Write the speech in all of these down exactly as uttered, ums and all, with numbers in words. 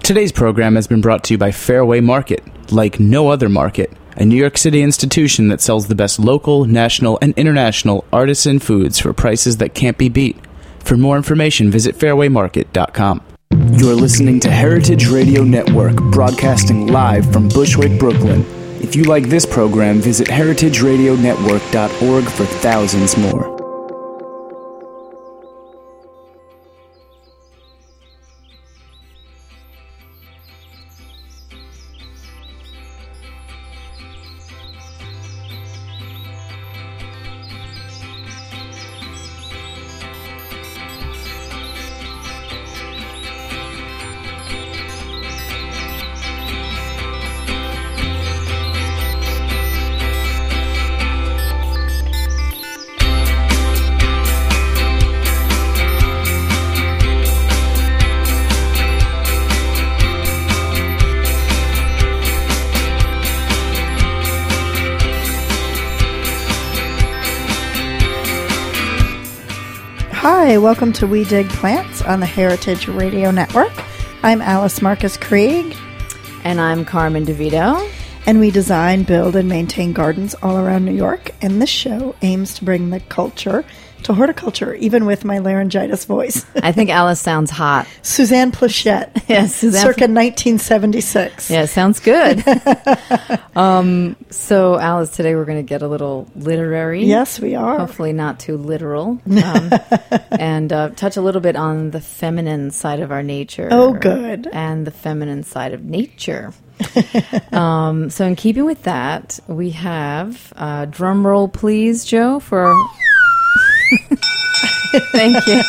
Today's program has been brought to you by Fairway Market, like no other market, a New York City institution that sells the best local, national, and international artisan foods for prices that can't be beat. For more information, visit fairway market dot com. You're listening to Heritage Radio Network, broadcasting live from Bushwick, Brooklyn. If you like this program, visit heritage radio network dot org for thousands more. Hi, welcome to We Dig Plants on the Heritage Radio Network. I'm Alice Marcus Krieg. And I'm Carmen DeVito. And we design, build, and maintain gardens all around New York. And this show aims to bring the culture to horticulture, even with my laryngitis voice. I think Alice sounds hot. Suzanne Plachette. Yes, Suzanne. Circa nineteen seventy-six. Yeah, sounds good. um, so, Alice, today we're going to get a little literary. Yes, we are. Hopefully not too literal. Um, and uh, touch a little bit on the feminine side of our nature. Oh, good. And the feminine side of nature. um, so, in keeping with that, we have, uh, drum roll please, Joe, for our... Thank you.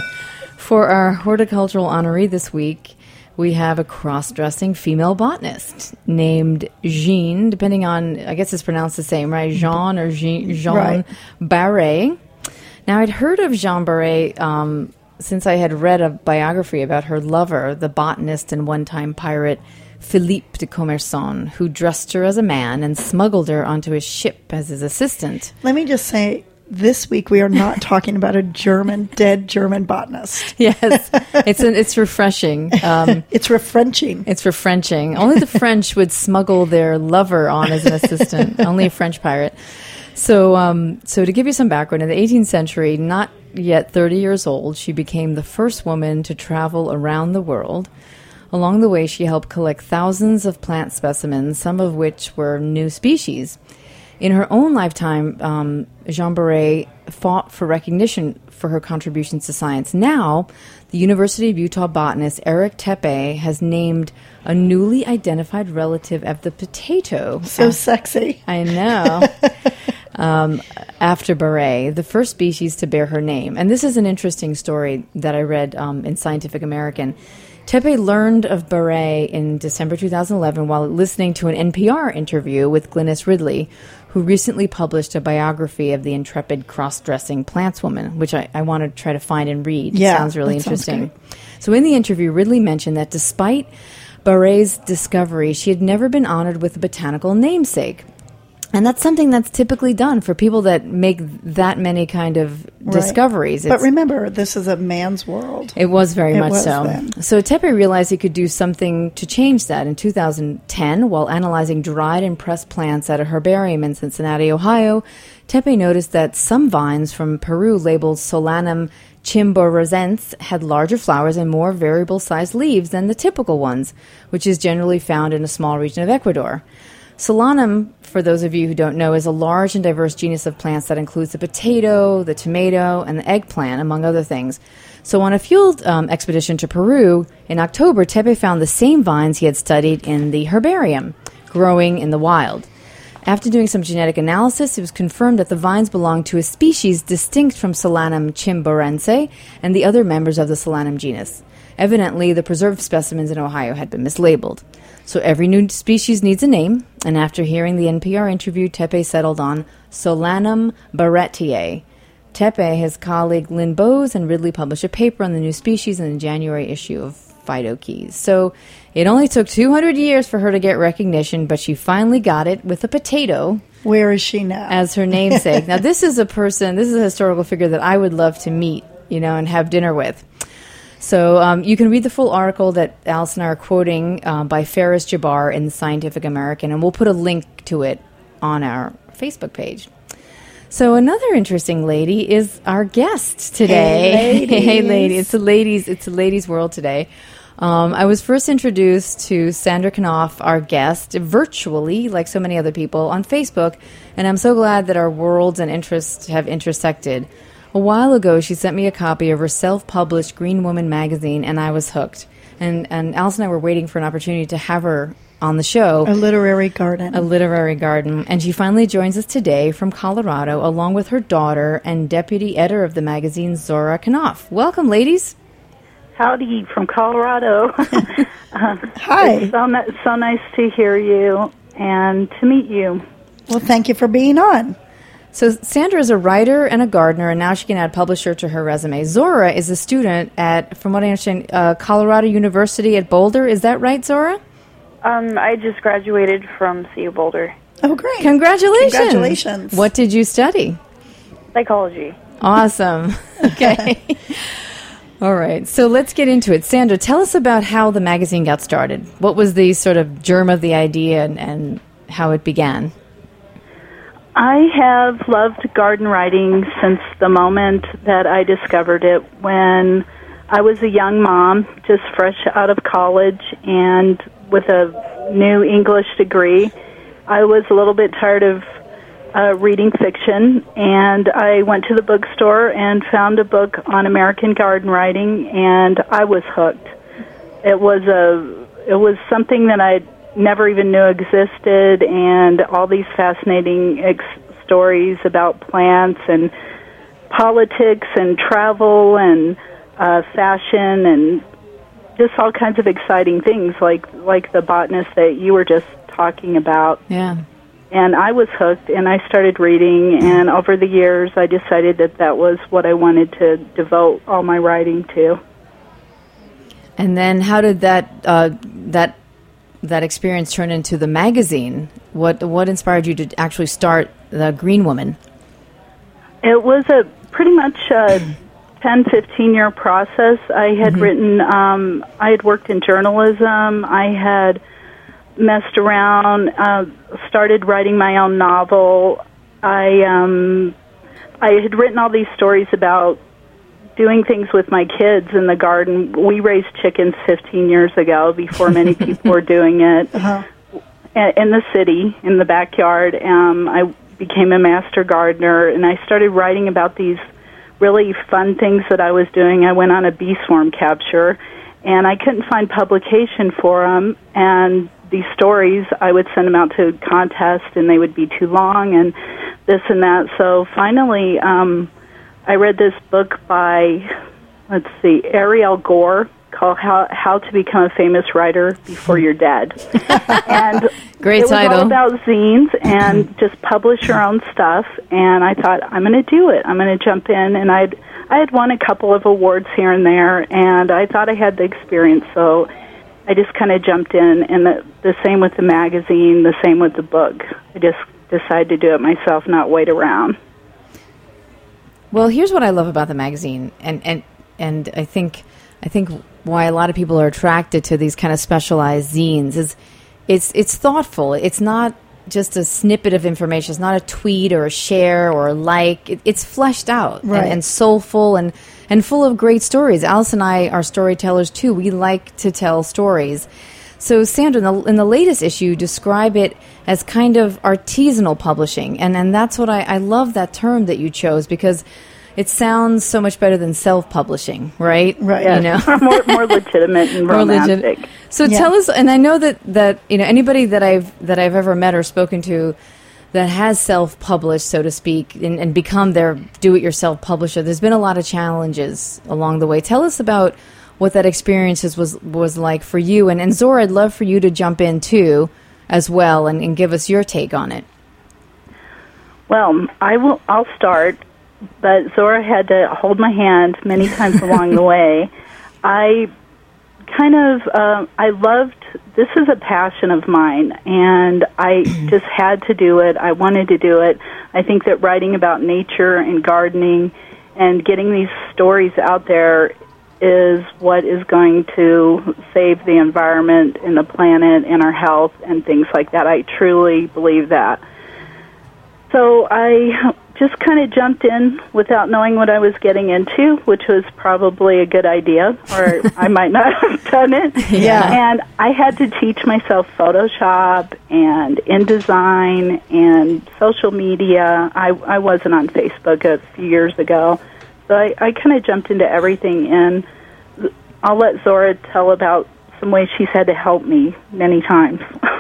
For our horticultural honoree this week, we have a cross-dressing female botanist named Jean, depending on, I guess it's pronounced the same, right? Jean or Jean, Jean right. Barret. Now, I'd heard of Jean Barret um, since I had read a biography about her lover, the botanist and one-time pirate Philippe de Commerson, who dressed her as a man and smuggled her onto his ship as his assistant. Let me just say, this week we are not talking about a German, dead German botanist. Yes, it's an, it's refreshing. Um, it's refrenching. It's refrenching. Only the French would smuggle their lover on as an assistant. Only a French pirate. So, um, so to give you some background, in the eighteenth century, not yet thirty years old, she became the first woman to travel around the world. Along the way, she helped collect thousands of plant specimens, some of which were new species. In her own lifetime, um, Jean Barret fought for recognition for her contributions to science. Now, the University of Utah botanist Eric Tepe has named a newly identified relative of the potato. So sexy. I know. um, after Barret, the first species to bear her name. And this is an interesting story that I read um, in Scientific American. Tepe learned of Barret in December two thousand eleven while listening to an N P R interview with Glynis Ridley, who recently published a biography of the intrepid cross-dressing plantswoman, which I, I want to try to find and read. Yeah, it sounds really that interesting. Sounds so in the interview, Ridley mentioned that despite Barret's discovery, she had never been honored with a botanical namesake. And that's something that's typically done for people that make that many kind of right. discoveries. But remember, this is a man's world. It was very it much was so. Then. So Tepe realized he could do something to change that in two thousand ten. While analyzing dried and pressed plants at a herbarium in Cincinnati, Ohio, Tepe noticed that some vines from Peru labeled Solanum chimborazense had larger flowers and more variable-sized leaves than the typical ones, which is generally found in a small region of Ecuador. Solanum, for those of you who don't know, is a large and diverse genus of plants that includes the potato, the tomato, and the eggplant, among other things. So on a field um, expedition to Peru in October, Tepe found the same vines he had studied in the herbarium, growing in the wild. After doing some genetic analysis, it was confirmed that the vines belonged to a species distinct from Solanum chimborazense and the other members of the Solanum genus. Evidently, the preserved specimens in Ohio had been mislabeled. So every new species needs a name, and after hearing the N P R interview, Tepe settled on Solanum barrettiae. Tepe, his colleague Lynn Bowes, and Ridley published a paper on the new species in the January issue of Phytokeys. So it only took two hundred years for her to get recognition, but she finally got it with a potato. Where is she now? As her namesake. Now, this is a person, this is a historical figure that I would love to meet, you know, and have dinner with. So um, you can read the full article that Alice and I are quoting uh, by Ferris Jabbar in Scientific American, and we'll put a link to it on our Facebook page. So another interesting lady is our guest today. Hey, ladies. Hey, lady. It's a ladies. It's a ladies' world today. Um, I was first introduced to Sandra Knopf, our guest, virtually, like so many other people, on Facebook, and I'm so glad that our worlds and interests have intersected. A while ago, she sent me a copy of her self-published Green Woman magazine, and I was hooked. And, and Alice and I were waiting for an opportunity to have her on the show. A literary garden. A literary garden. And she finally joins us today from Colorado, along with her daughter and deputy editor of the magazine, Zora Knopf. Welcome, ladies. Howdy from Colorado. uh, Hi. It's so, ni- so nice to hear you and to meet you. Well, thank you for being on. So Sandra is a writer and a gardener, and now she can add publisher to her resume. Zora is a student at, from what I understand, uh, Colorado University at Boulder. Is that right, Zora? Um, I just graduated from C U Boulder. Oh, great. Congratulations. Congratulations. What did you study? Psychology. Awesome. Okay. All right. So let's get into it. Sandra, tell us about how the magazine got started. What was the sort of germ of the idea and, and how it began? I have loved garden writing since the moment that I discovered it when I was a young mom, just fresh out of college and with a new English degree. I was a little bit tired of uh, reading fiction, and I went to the bookstore and found a book on American garden writing, and I was hooked. It was a, it was something that I never even knew existed, and all these fascinating ex- stories about plants and politics and travel and uh, fashion and just all kinds of exciting things, like like the botanist that you were just talking about. Yeah. And I was hooked, and I started reading, and over the years I decided that that was what I wanted to devote all my writing to. And then how did that uh, that that experience turn into the magazine? What what inspired you to actually start the Green Woman? It was a pretty much a ten, fifteen-year process. I had mm-hmm. written, um, I had worked in journalism. I had messed around, uh, started writing my own novel. I um, I had written all these stories about doing things with my kids in the garden. We raised chickens fifteen years ago, before many people were doing it. Uh-huh. In the city, in the backyard. Um, I became a master gardener, and I started writing about these really fun things that I was doing. I went on a bee swarm capture, and I couldn't find publication for them. And these stories, I would send them out to contests, and they would be too long, and this and that. So finally, um, I read this book by, let's see, Ariel Gore, called How How to Become a Famous Writer Before You're Dead. And great it was title. all about zines and just publish your own stuff. And I thought, I'm going to do it. I'm going to jump in. And I'd I had won a couple of awards here and there, and I thought I had the experience, so I just kind of jumped in. And the, the same with the magazine, the same with the book. I just decided to do it myself, not wait around. Well, here's what I love about the magazine, and and and I think I think why a lot of people are attracted to these kind of specialized zines is it's it's thoughtful. It's not just a snippet of information. It's not a tweet or a share or a like. It, it's fleshed out right. and, and soulful and, and full of great stories. Alice and I are storytellers too. We like to tell stories. So, Sandra, in the, in the latest issue, you describe it as kind of artisanal publishing. And, and that's what I, I love that term that you chose, because it sounds so much better than self-publishing, right? Right. Yes. You know? more, more legitimate and More romantic. legit. So Yeah. tell us, and I know that, that you know anybody that I've that I've ever met or spoken to that has self-published, so to speak, and, and become their do-it-yourself publisher, there's been a lot of challenges along the way. Tell us about what that experience was was like for you, and, and Zora, I'd love for you to jump in too, as well, and, and give us your take on it. Well, I will. I'll start, but Zora had to hold my hand many times along the way. I kind of, uh, I loved, this is a passion of mine, and I just had to do it. I wanted to do it. I think that writing about nature and gardening and getting these stories out there is what is going to save the environment and the planet and our health and things like that. I truly believe that. So I just kind of jumped in without knowing what I was getting into, which was probably a good idea, or I might not have done it. Yeah. And I had to teach myself Photoshop and InDesign and social media. I, I wasn't on Facebook a few years ago. So I, I kind of jumped into everything, and I'll let Zora tell about some ways she's had to help me many times.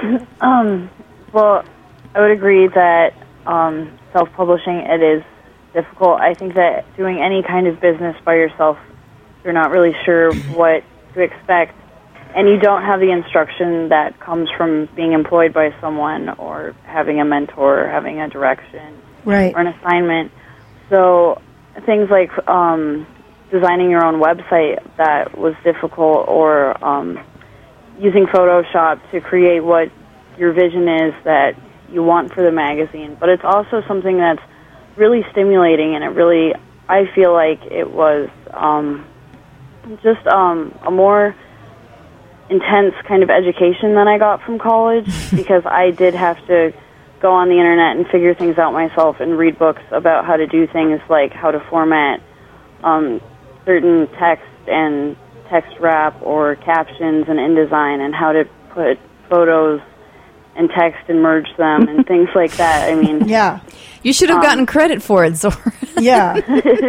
um, well, I would agree that um, self-publishing, it is difficult. I think that doing any kind of business by yourself, you're not really sure what to expect, and you don't have the instruction that comes from being employed by someone or having a mentor or having a direction Right. or an assignment. So things like um, designing your own website, that was difficult, or um, using Photoshop to create what your vision is that you want for the magazine. But it's also something that's really stimulating, and it really, I feel like it was um, just um, a more intense kind of education than I got from college, because I did have to go on the internet and figure things out myself and read books about how to do things like how to format um, certain text and text wrap or captions in InDesign, and how to put photos and text and merge them and things like that. I mean, Yeah. You should have Um, gotten credit for it, Zora. Yeah.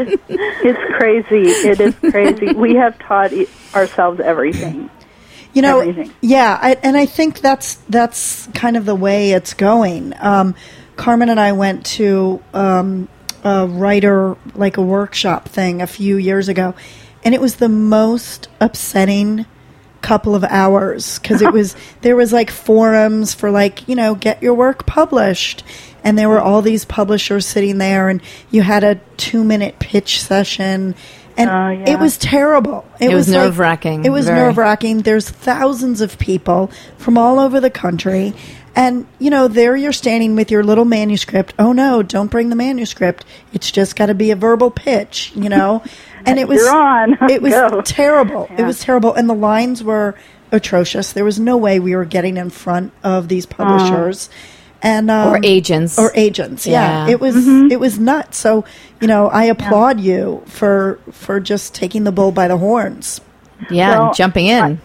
It's crazy. It is crazy. We have taught e- ourselves everything. You know, Everything. yeah, I, and I think that's that's kind of the way it's going. Um, Carmen and I went to um, a writer, like a workshop thing a few years ago, and it was the most upsetting couple of hours, because it was there was like forums for, like, you know, get your work published, and there were all these publishers sitting there, and you had a two minute pitch session. And Oh, yeah. it was terrible. It was like- nerve-wracking, It was very. nerve-wracking. There's thousands of people from all over the country. And, you know, there you're standing with your little manuscript. Oh, no, don't bring the manuscript. It's just got to be a verbal pitch, you know. And it was You're on. It was Go. terrible. It Yeah. was terrible. And the lines were atrocious. There was no way we were getting in front of these publishers. And um, Or agents. or agents. Yeah, Yeah. it was Mm-hmm. it was nuts. So, you know, I applaud you for for just taking the bull by the horns. Yeah, Well, and jumping in.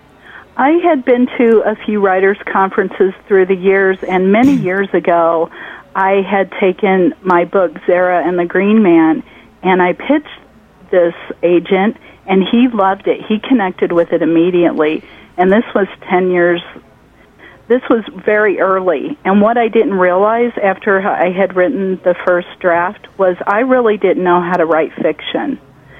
I had been to a few writers' conferences through the years, and many years ago, I had taken my book, Zara and the Green Man, and I pitched this agent, and he loved it. He connected with it immediately, and this was ten years. This was very early, and what I didn't realize after I had written the first draft was I really didn't know how to write fiction.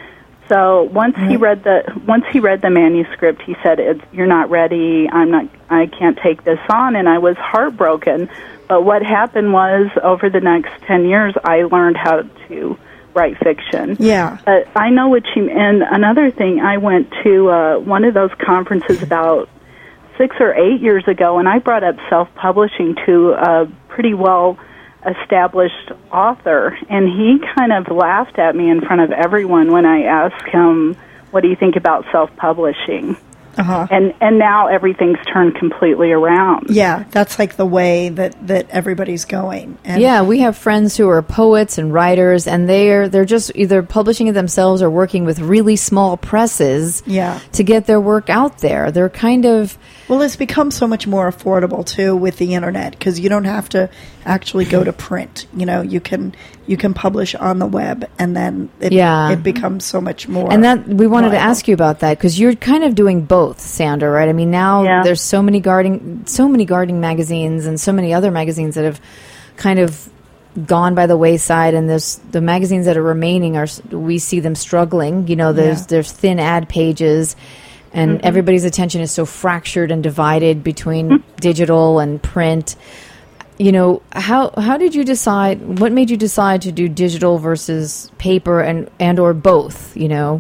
So once he read the once he read the manuscript, he said, it's, "You're not ready. I'm not. I can't take this on." And I was heartbroken. But what happened was, over the next ten years, I learned how to write fiction. Yeah. But I know what you. And another thing, I went to uh, one of those conferences about six or eight years ago, and I brought up self-publishing to a pretty well established author, and he kind of laughed at me in front of everyone when I asked him, "What do you think about self-publishing?" Uh-huh. And and now everything's turned completely around. Yeah, that's like the way that, that everybody's going. And Yeah, we have friends who are poets and writers, and they're they're just either publishing it themselves or working with really small presses Yeah. to get their work out there. They're kind of Well, it's become so much more affordable too with the internet, because you don't have to actually go to print. You know, you can you can publish on the web, and then it, Yeah. it becomes so much more. And that we wanted to viable. ask you about that, because you're kind of doing both, Sandra, right? I mean, now Yeah. there's so many gardening, so many gardening magazines, and so many other magazines that have kind of gone by the wayside, and there's the magazines that are remaining are we see them struggling. You know, there's Yeah. there's thin ad pages, and Mm-hmm. everybody's attention is so fractured and divided between digital and print. You know, how how did you decide? What made you decide to do digital versus paper, and and or both? You know.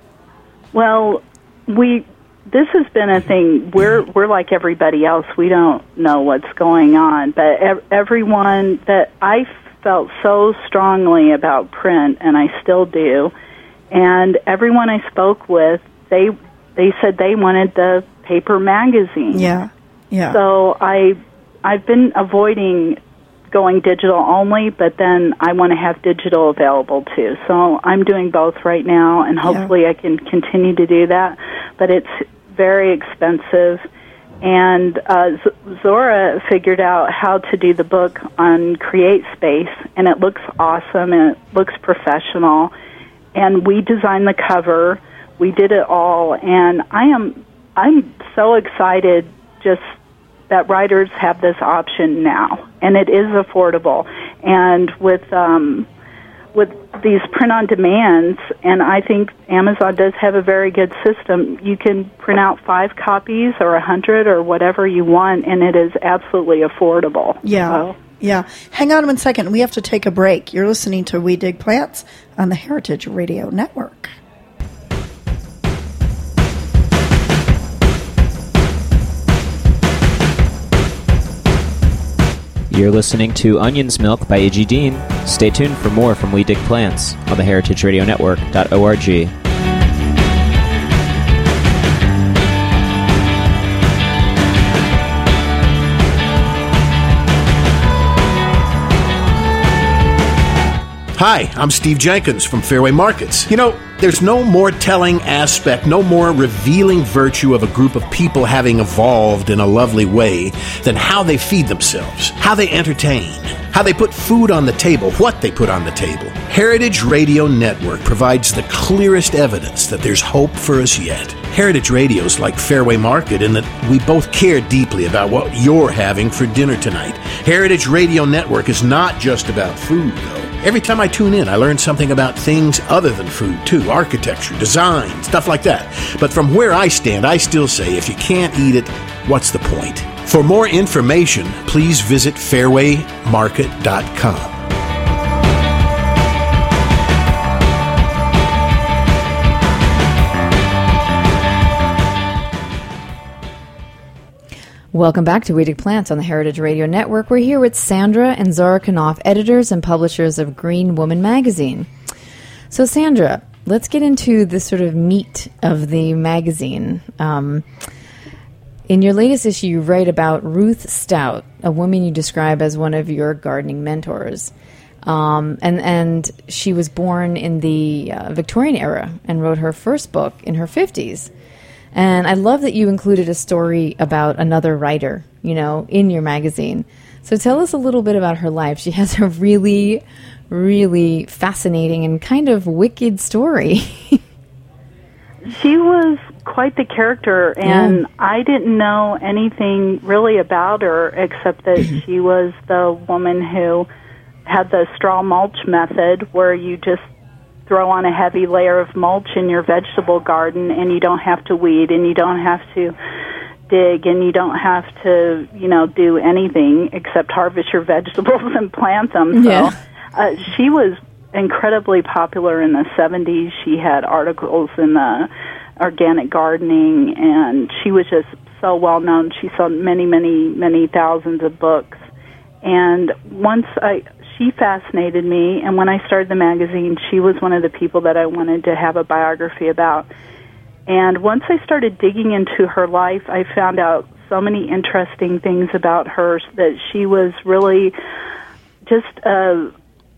Well, we this has been a thing. We're we're like everybody else. We don't know what's going on, but ev- everyone that I felt so strongly about print, and I still do, And everyone I spoke with, they they said they wanted the paper magazine. Yeah, yeah. So I, I've been avoiding going digital only, but then I want to have digital available too. So I'm doing both right now, and hopefully yeah. I can continue to do that. But it's very expensive. And uh, Z- Zora figured out how to do the book on CreateSpace, and it looks awesome, and it looks professional. And we designed the cover. We did it all, and I am I'm so excited just that writers have this option now, and it is affordable. And with um, with these print-on-demands, and I think Amazon does have a very good system, you can print out five copies or a hundred or whatever you want, and it is absolutely affordable. Yeah, so. yeah. Hang on one second. We have to take a break. You're listening to We Dig Plants on the Heritage Radio Network. You're listening to Onion's Milk by Iggy Dean. Stay tuned for more from We Dig Plants on the heritage radio network dot org. Hi, I'm Steve Jenkins from Fairway Markets. You know, there's no more telling aspect, no more revealing virtue of a group of people having evolved in a lovely way than how they feed themselves, how they entertain, how they put food on the table, what they put on the table. Heritage Radio Network provides the clearest evidence that there's hope for us yet. Heritage Radio's like Fairway Market in that we both care deeply about what you're having for dinner tonight. Heritage Radio Network is not just about food, though. Every time I tune in, I learn something about things other than food, too. Architecture, design, stuff like that. But from where I stand, I still say if you can't eat it, what's the point? For more information, please visit fairway market dot com. Welcome back to We Dig Plants on the Heritage Radio Network. We're here with Sandra and Zora Knopf, editors and publishers of Green Woman magazine. So, Sandra, let's get into the sort of meat of the magazine. Um, in your latest issue, you write about Ruth Stout, a woman you describe as one of your gardening mentors. Um, and, and she was born in the uh, Victorian era and wrote her first book in her fifties. And I love that you included a story about another writer, you know, in your magazine. So tell us a little bit about her life. She has a really, really fascinating and kind of wicked story. She was quite the character, and yeah. I didn't know anything really about her except that she was the woman who had the straw mulch method where you just throw on a heavy layer of mulch in your vegetable garden, and you don't have to weed, and you don't have to dig, and you don't have to, you know, do anything except harvest your vegetables and plant them. So yeah. uh, she was incredibly popular in the seventies. She had articles in the Organic Gardening, and she was just so well known. She sold many, many, many thousands of books. And once I... She fascinated me, and when I started the magazine, she was one of the people that I wanted to have a biography about. And once I started digging into her life, I found out so many interesting things about her, that she was really just a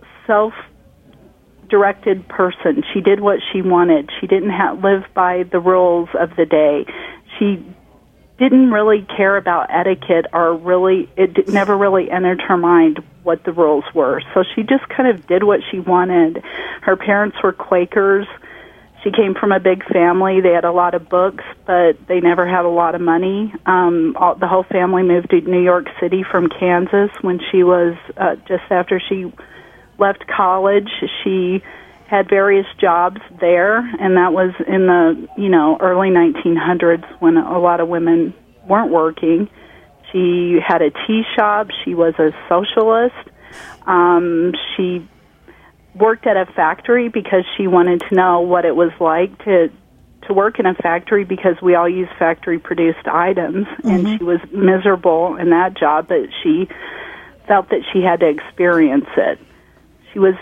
self-directed person. She did what she wanted. She didn't have, live by the rules of the day. She didn't really care about etiquette, or really, it never really entered her mind what the rules were. So she just kind of did what she wanted. Her parents were Quakers. She came from a big family. They had a lot of books, but they never had a lot of money. Um, all, the whole family moved to New York City from Kansas when she was, uh, just after she left college. She had various jobs there, and that was in the, you know, early nineteen hundreds when a lot of women weren't working. She had a tea shop. She was a socialist. Um, she worked at a factory because she wanted to know what it was like to to work in a factory, because we all use factory-produced items, mm-hmm. and she was miserable in that job, but she felt that she had to experience it. She was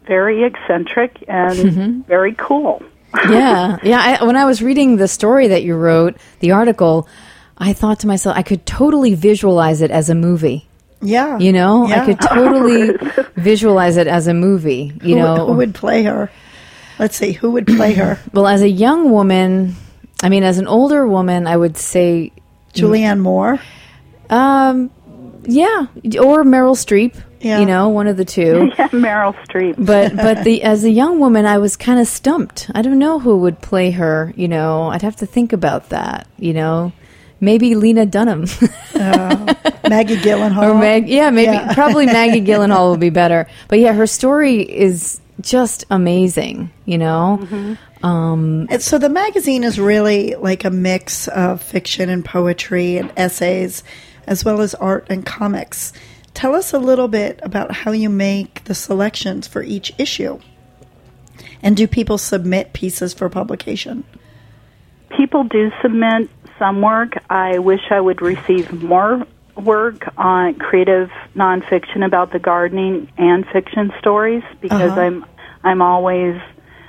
very eccentric and Mm-hmm. very cool. yeah, yeah. I, when I was reading the story that you wrote, the article, I thought to myself, I could totally visualize it as a movie. Yeah. You know, Yeah. I could totally visualize it as a movie. You who, know, who would play her? Let's see, who would play her? well, as a young woman, I mean, as an older woman, I would say, Julianne Moore. um, yeah, or Meryl Streep. Yeah. You know, one of the two. Yeah, Meryl Streep. But but the as a young woman, I was kind of stumped. I don't know who would play her. You know, I'd have to think about that. You know, maybe Lena Dunham Uh, Maggie Gyllenhaal. or Mag. Yeah, maybe Yeah. probably Maggie Gyllenhaal would be better. But yeah, her story is just amazing. You know, um, And so the magazine is really like a mix of fiction and poetry and essays, as well as art and comics. Tell us a little bit about how you make the selections for each issue. And do people submit pieces for publication? People do submit some work. I wish I would receive more work on creative nonfiction about the gardening and fiction stories, because Uh-huh. I'm I'm always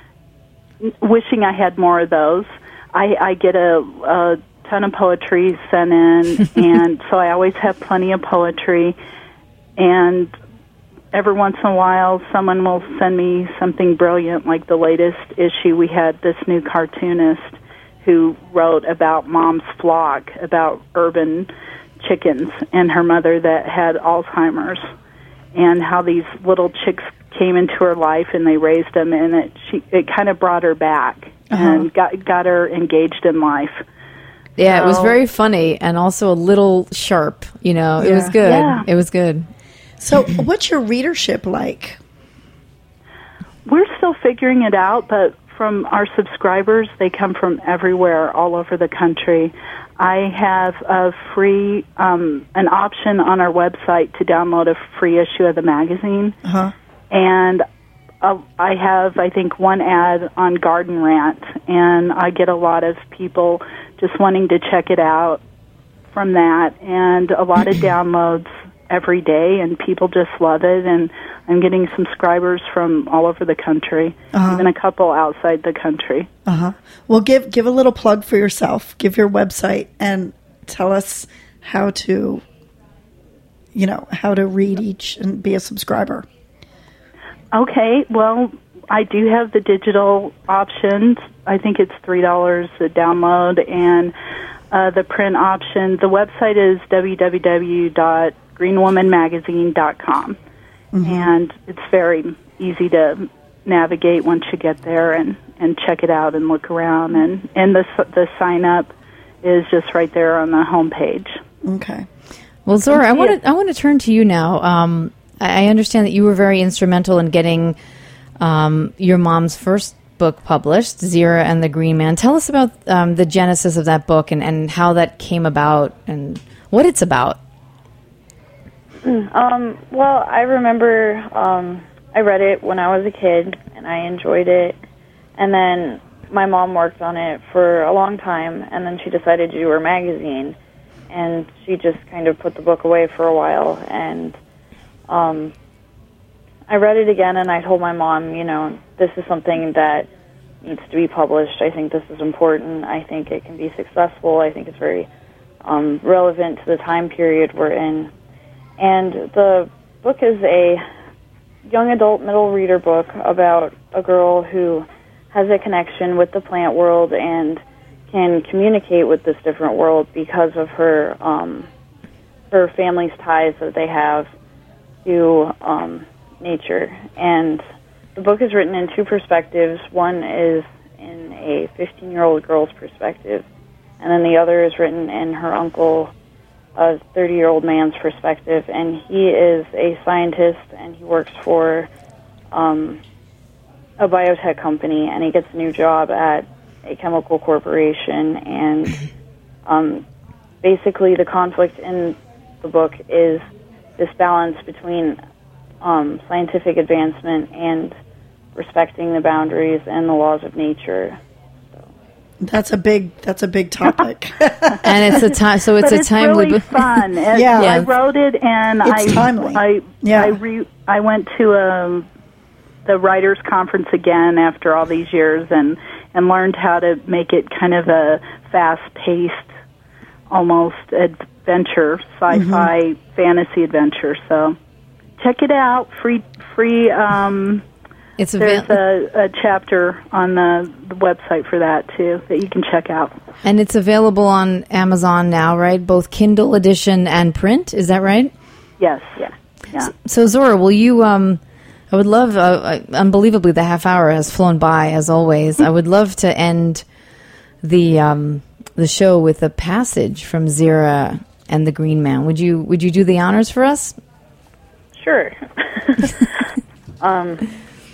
wishing I had more of those. I, I get a, a ton of poetry sent in, and so I always have plenty of poetry. And every once in a while, someone will send me something brilliant, like the latest issue. We had this new cartoonist who wrote about mom's flock, about urban chickens, and her mother that had Alzheimer's, and how these little chicks came into her life and they raised them, and it she it kind of brought her back Uh-huh. and got got her engaged in life. yeah, it was So- very funny and also a little sharp. You know, it was Yeah. good. Yeah. It was good. So what's your readership like? We're still figuring it out, but from our subscribers, they come from everywhere, all over the country. I have a free, um, an option on our website to download a free issue of the magazine. Uh-huh. And uh, I have, I think, one ad on Garden Rant, and I get a lot of people just wanting to check it out from that, and a lot of downloads every day, and people just love it. And I'm getting subscribers from all over the country, Uh-huh. even a couple outside the country. Uh-huh. Well, give give a little plug for yourself. Give your website and tell us how to, you know, how to read each and be a subscriber. Okay, well, I do have the digital options. I think it's three dollars a download, and uh, the print option. The website is w w w dot green woman magazine dot com, mm-hmm. and it's very easy to navigate once you get there and, and check it out and look around. And, and the the sign up is just right there on the homepage. Okay. Well, Zora, I want to I want to turn to you now. Um, I I understand that you were very instrumental in getting um, your mom's first book published, Zira and the Green Man. Tell us about um, the genesis of that book and, and how that came about and what it's about. Um, well, I remember um, I read it when I was a kid, and I enjoyed it. And then my mom worked on it for a long time, and then she decided to do her magazine. And she just kind of put the book away for a while. And um, I read it again, and I told my mom, you know, this is something that needs to be published. I think this is important. I think it can be successful. I think it's very um, relevant to the time period we're in. And the book is a young adult middle reader book about a girl who has a connection with the plant world and can communicate with this different world because of her um, her family's ties that they have to um, nature. And the book is written in two perspectives. One is in a fifteen-year-old girl's perspective, and then the other is written in her uncle, a thirty-year-old man's perspective. And he is a scientist, and he works for um, a biotech company, and he gets a new job at a chemical corporation. And um, basically the conflict in the book is this balance between um, scientific advancement and respecting the boundaries and the laws of nature. That's a big. That's a big topic. And it's a time, so it's but a timely really book. fun. It, Yeah. I wrote it, and It's I timely. I Yeah. I, re, I went to um, the writers' conference again after all these years, and and learned how to make it kind of a fast-paced, almost adventure, sci-fi mm-hmm. fantasy adventure. So check it out. Free, free. Um, it's there's avail- a, a chapter on the, the website for that too that you can check out. And it's available on Amazon now, right? Both Kindle edition and print. Is that right? Yes. Yeah. Yeah. So, so Zora, will you? Um, I would love. Uh, unbelievably, the half hour has flown by as always. I would love to end the um, the show with a passage from Zira and the Green Man. Would you? Would you do the honors for us? Sure. um.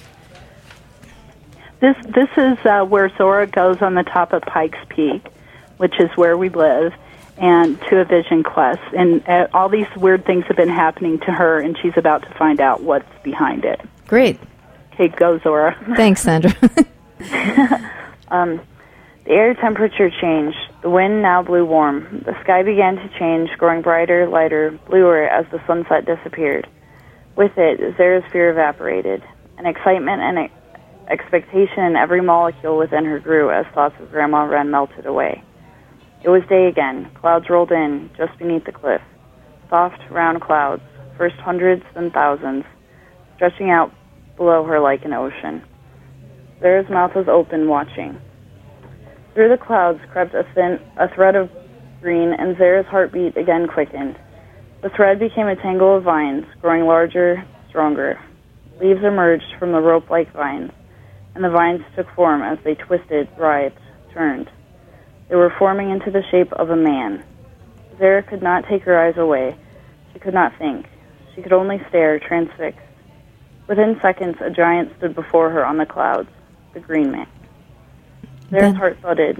This this is uh, where Zora goes on the top of Pikes Peak, which is where we live, and to a vision quest. And uh, all these weird things have been happening to her, and she's about to find out what's behind it. Great. Okay, go, Zora. Thanks, Sandra. um, the air temperature changed. The wind now blew warm. The sky began to change, growing brighter, lighter, bluer as the sunset disappeared. With it, Zara's fear evaporated. An excitement and a expectation in every molecule within her grew as thoughts of Grandma Wren melted away. It was day again. Clouds rolled in, just beneath the cliff. Soft, round clouds, first hundreds, then thousands, stretching out below her like an ocean. Zara's mouth was open, watching. Through the clouds crept a thin, a thread of green, and Zara's heartbeat again quickened. The thread became a tangle of vines, growing larger, stronger. Leaves emerged from the rope-like vines, and the vines took form as they twisted, writhed, turned. They were forming into the shape of a man. Zara could not take her eyes away. She could not think. She could only stare, transfixed. Within seconds, a giant stood before her on the clouds, the Green Man. Zara's That- heart thudded.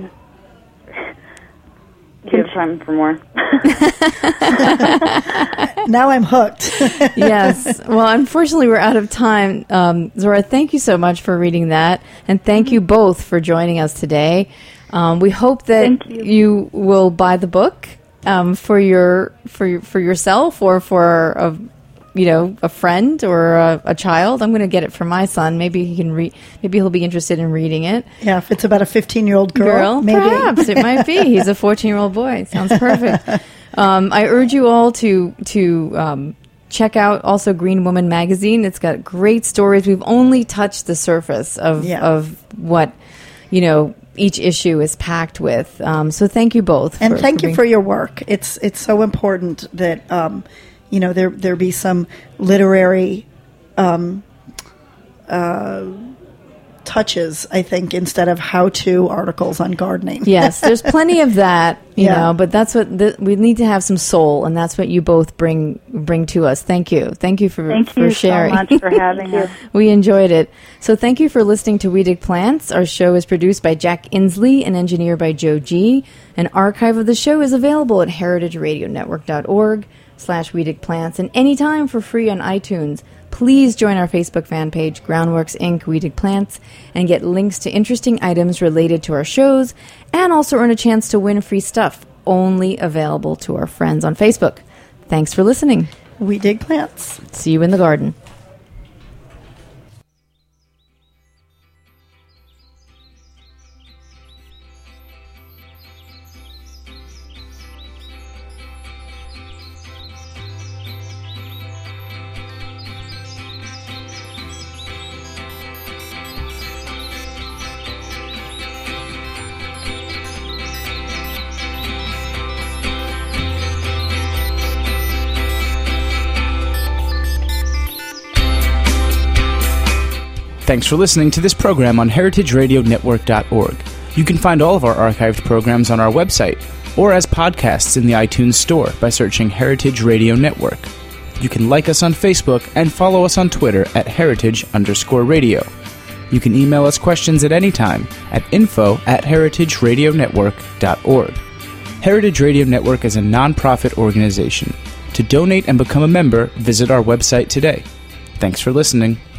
Do you have time for more? Now I'm hooked. Yes. Well, unfortunately, we're out of time. Um, Zora, thank you so much for reading that. And thank you both for joining us today. Um, we hope that Thank you. you will buy the book um, for your for your, for yourself or for a you know a friend or a, a child. I'm going to get it for my son. Maybe he can read. Maybe he'll be interested in reading it. Yeah, if it's about a fifteen-year-old girl, Girl, maybe. perhaps it might be. He's a fourteen-year-old boy. Sounds perfect. Um, I urge you all to to um, check out also Green Woman magazine. It's got great stories. We've only touched the surface of Yeah. of what you know each issue is packed with. Um, so thank you both, And for, thank for you being- for your work. It's it's so important that um, you know there there be some literary um, uh, touches, I think, instead of how-to articles on gardening. Yes, there's plenty of that, you Yeah. know, but that's what the, we need to have some soul, and that's what you both bring bring to us. Thank you, thank you for Thank for you sharing. so much for having us. We enjoyed it. So thank you for listening to We Dig Plants. Our show is produced by Jack Inslee and engineered by Joe G. An archive of the show is available at heritageradionetwork.org slash We Dig Plants and anytime for free on iTunes. Please join our Facebook fan page, Groundworks Incorporated. We Dig Plants, and get links to interesting items related to our shows, and also earn a chance to win free stuff, only available to our friends on Facebook. Thanks for listening. We dig plants. See you in the garden. Thanks for listening to this program on heritage radio network dot org. You can find all of our archived programs on our website or as podcasts in the iTunes Store by searching Heritage Radio Network. You can like us on Facebook and follow us on Twitter at heritage underscore radio. You can email us questions at any time at info at heritage radio network dot org. Heritage Radio Network is a non-profit organization. To donate and become a member, visit our website today. Thanks for listening.